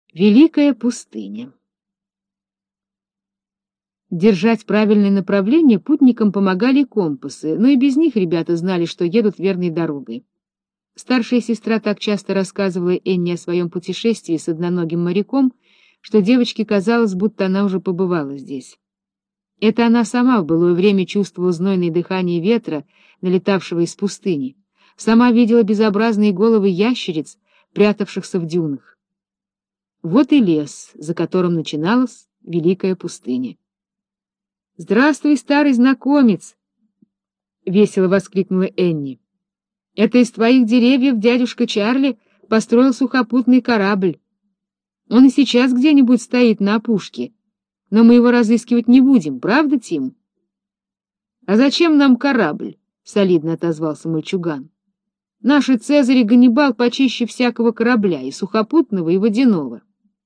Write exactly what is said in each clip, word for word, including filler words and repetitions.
Великая пустыня. Держать правильное направление путникам помогали компасы, но и без них ребята знали, что едут верной дорогой. Старшая сестра так часто рассказывала Энни о своем путешествии с одноногим моряком, что девочке казалось, будто она уже побывала здесь. Это она сама в былое время чувствовала знойное дыхание ветра, налетавшего из пустыни, сама видела безобразные головы ящериц, прятавшихся в дюнах. Вот и лес, за которым начиналась великая пустыня. «Здравствуй, старый знакомец!» — весело воскликнула Энни. «Это из твоих деревьев дядюшка Чарли построил сухопутный корабль. Он и сейчас где-нибудь стоит на опушке, но мы его разыскивать не будем, правда, Тим?» «А зачем нам корабль?» — солидно отозвался мальчуган. «Наши Цезарь и Ганнибал почище всякого корабля, и сухопутного, и водяного».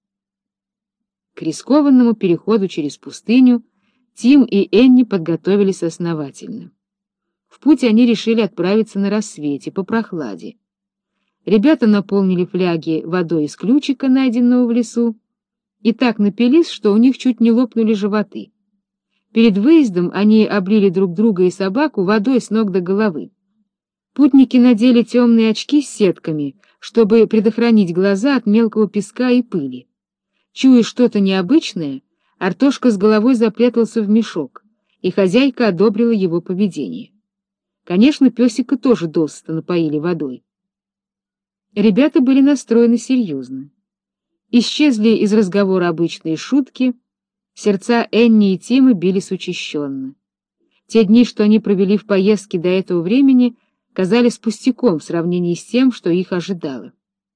К рискованному переходу через пустыню Тим и Энни подготовились основательно. В путь они решили отправиться на рассвете, по прохладе. Ребята наполнили фляги водой из ключика, найденного в лесу, и так напились, что у них чуть не лопнули животы. Перед выездом они облили друг друга и собаку водой с ног до головы. Путники надели темные очки с сетками, чтобы предохранить глаза от мелкого песка и пыли. Чуя что-то необычное, Артошка с головой запрятался в мешок, и хозяйка одобрила его поведение. Конечно, песика тоже досыта напоили водой. Ребята были настроены серьезно. Исчезли из разговора обычные шутки, сердца Энни и Тима бились учащенно. Те дни, что они провели в поездке до этого времени, казались пустяком в сравнении с тем, что их ожидало.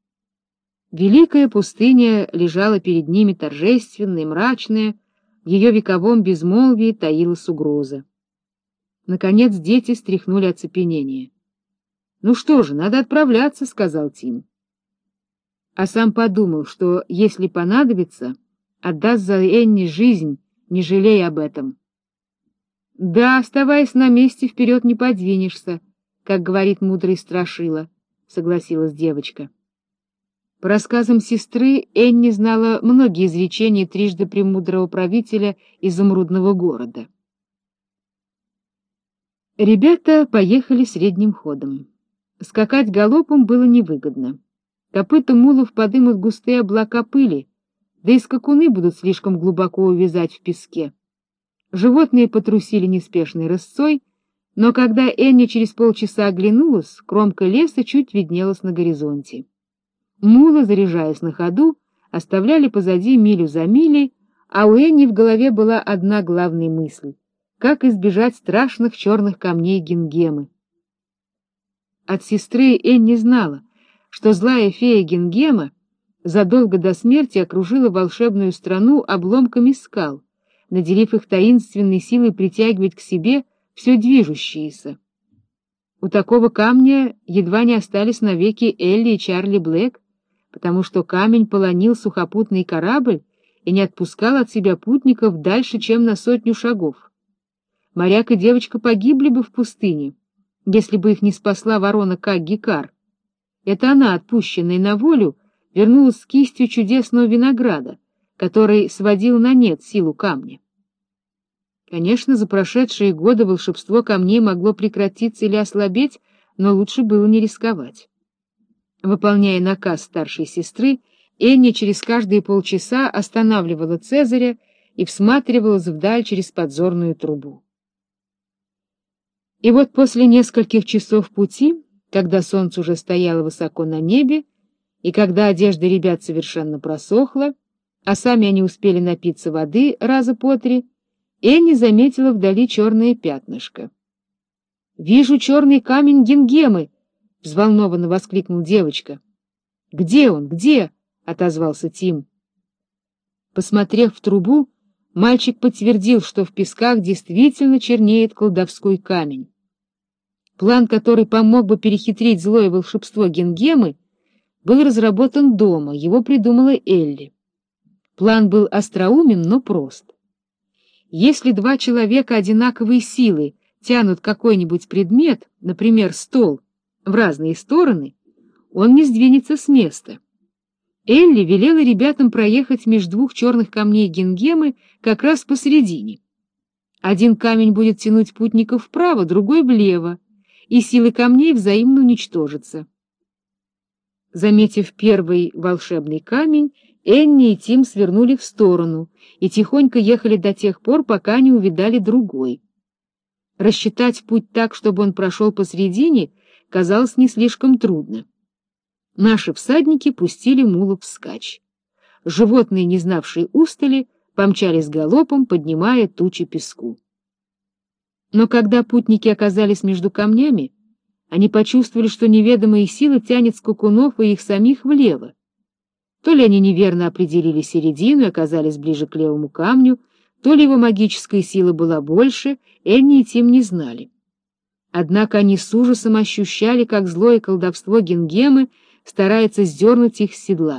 Великая пустыня лежала перед ними торжественная и мрачная, в ее вековом безмолвии таилась угроза. Наконец дети стряхнули оцепенение. — Ну что же, надо отправляться, — сказал Тим. А сам подумал, что, если понадобится, отдаст за Энни жизнь, не жалея об этом. — Да, оставаясь на месте, вперед не подвинешься, как говорит мудрый страшила, — согласилась девочка. По рассказам сестры, Энни знала многие изречения трижды премудрого правителя изумрудного города. Ребята поехали средним ходом. Скакать галопом было невыгодно. Копыта мулов подымут густые облака пыли, да и скакуны будут слишком глубоко увязать в песке. Животные потрусили неспешной рысцой, но когда Энни через полчаса оглянулась, кромка леса чуть виднелась на горизонте. Мулы, заряжаясь на ходу, оставляли позади милю за милей, а у Энни в голове была одна главная мысль — как избежать страшных черных камней Гингемы. От сестры Энни знала, что злая фея Гингема задолго до смерти окружила волшебную страну обломками скал, наделив их таинственной силой притягивать к себе все движущееся. У такого камня едва не остались навеки Элли и Чарли Блэк, потому что камень полонил сухопутный корабль и не отпускал от себя путников дальше, чем на сотню шагов. Моряк и девочка погибли бы в пустыне, если бы их не спасла ворона Каггикар. Это она, отпущенная на волю, вернулась с кистью чудесного винограда, который сводил на нет силу камня. Конечно, за прошедшие годы волшебство камней могло прекратиться или ослабеть, но лучше было не рисковать. Выполняя наказ старшей сестры, Энни через каждые полчаса останавливала Цезаря и всматривалась вдаль через подзорную трубу. И вот после нескольких часов пути, когда солнце уже стояло высоко на небе, и когда одежда ребят совершенно просохла, а сами они успели напиться воды раза по три, Энни заметила вдали черное пятнышко. — Вижу черный камень Гингемы! — взволнованно воскликнула девочка. — Где он, где? — отозвался Тим. Посмотрев в трубу, мальчик подтвердил, что в песках действительно чернеет колдовской камень. План, который помог бы перехитрить злое волшебство Гингемы, был разработан дома, его придумала Элли. План был остроумен, но прост. Если два человека одинаковой силы тянут какой-нибудь предмет, например, стол, в разные стороны, он не сдвинется с места. Элли велела ребятам проехать между двух черных камней Гингемы как раз посередине. Один камень будет тянуть путников вправо, другой влево, и силы камней взаимно уничтожатся. Заметив первый волшебный камень, Энни и Тим свернули в сторону и тихонько ехали до тех пор, пока не увидали другой. Рассчитать путь так, чтобы он прошел посредине, казалось не слишком трудно. Наши всадники пустили мулов вскачь. Животные, не знавшие устали, помчались галопом, поднимая тучи песку. Но когда путники оказались между камнями, они почувствовали, что неведомая сила тянет скакунов и их самих влево. То ли они неверно определили середину и оказались ближе к левому камню, то ли его магическая сила была больше, Энни и Тим не знали. Однако они с ужасом ощущали, как злое колдовство Гингемы старается сдернуть их с седла.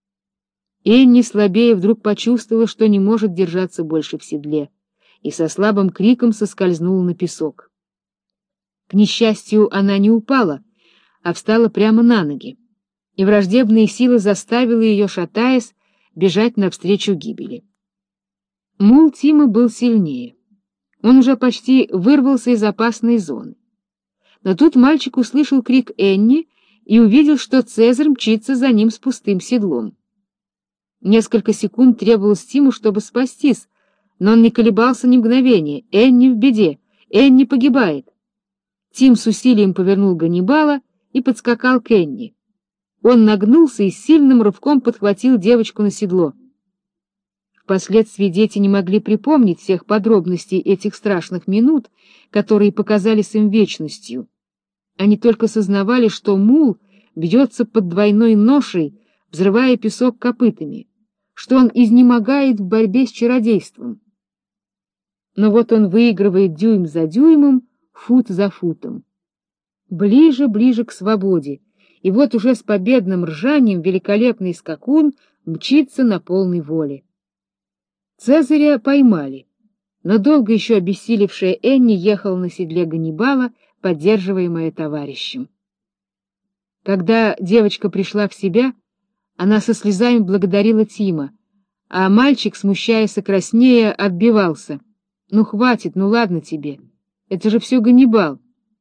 Энни слабее вдруг почувствовала, что не может держаться больше в седле, и со слабым криком соскользнула на песок. К несчастью, она не упала, а встала прямо на ноги, и враждебные силы заставили ее, шатаясь, бежать навстречу гибели. Мул Тима был сильнее. Он уже почти вырвался из опасной зоны. Но тут мальчик услышал крик Энни и увидел, что Цезарь мчится за ним с пустым седлом. Несколько секунд требовалось Тиму, чтобы спастись, но он не колебался ни мгновения. Энни в беде, Энни погибает. Тим с усилием повернул Ганнибала и подскакал к Энни. Он нагнулся и с сильным рывком подхватил девочку на седло. Впоследствии дети не могли припомнить всех подробностей этих страшных минут, которые показались им вечностью. Они только сознавали, что мул бьется под двойной ношей, взрывая песок копытами, что он изнемогает в борьбе с чародейством. Но вот он выигрывает дюйм за дюймом, фут за футом. Ближе, ближе к свободе, и вот уже с победным ржанием великолепный скакун мчится на полной воле. Цезаря поймали, но долго еще обессилевшая Энни ехала на седле Ганнибала, поддерживаемая товарищем. Когда девочка пришла в себя, она со слезами благодарила Тима, а мальчик, смущаясь и краснея, отбивался. «Ну, хватит, ну ладно тебе, это же все Ганнибал».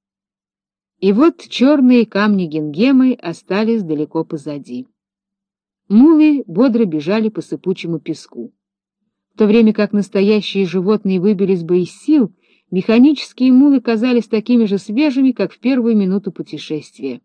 И вот черные камни Гингемы остались далеко позади. Мулы бодро бежали по сыпучему песку. В то время как настоящие животные выбились бы из сил, механические мулы казались такими же свежими, как в первую минуту путешествия.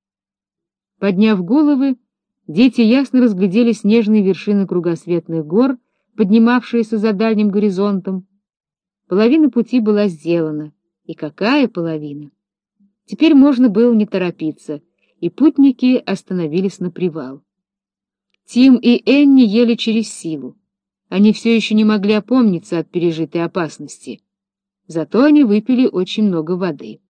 Подняв головы, дети ясно разглядели снежные вершины кругосветных гор, поднимавшиеся за дальним горизонтом. Половина пути была сделана. И какая половина! Теперь можно было не торопиться, и путники остановились на привал. Тим и Энни ели через силу. Они все еще не могли опомниться от пережитой опасности. Зато они выпили очень много воды.